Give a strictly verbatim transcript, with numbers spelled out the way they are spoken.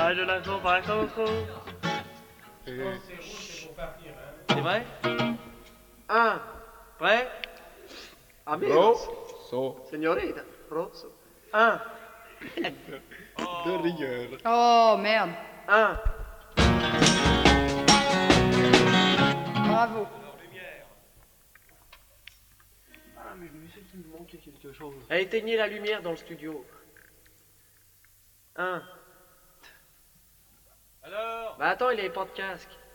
Aïe de la cour par Coco. Euh, C'est vrai? Un. Prêt? Amigos. so Señorita. Rosso. Un. de rigueur. Oh merde. Un. Bravo. Ah, mais je sais qu'il me manquait quelque chose. Éteignez la lumière dans le studio. Un. Alors? Bah attends, il avait pas de casque.